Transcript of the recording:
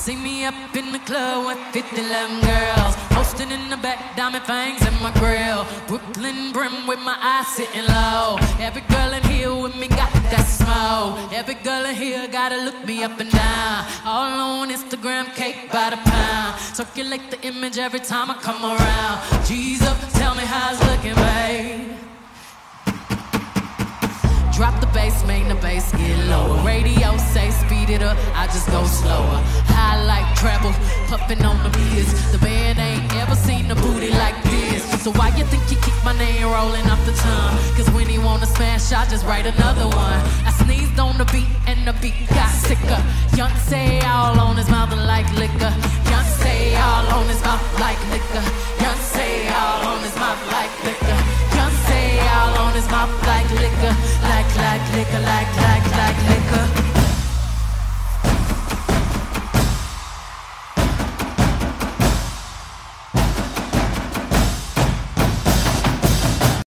See me up in the club with 50 lemon girls, posting in the back, diamond fangs in my grill. Brooklyn brim with my eyes sitting low. Every girl in here with me got that smoke. Every girl in here gotta look me up and down. All on Instagram, cake by the pound. Circulate the image every time I come around. Jesus, tell me how it's looking, babe. Drop the bass, make the bass get lower. Radio say speed it up, I just go slower. High like treble, puffin' on the beers. The band ain't ever seen a booty like this. So why you think you keep my name rolling off the tongue? Cause when he wanna smash, I just write another one. I sneezed on the beat and the beat got sicker. Young say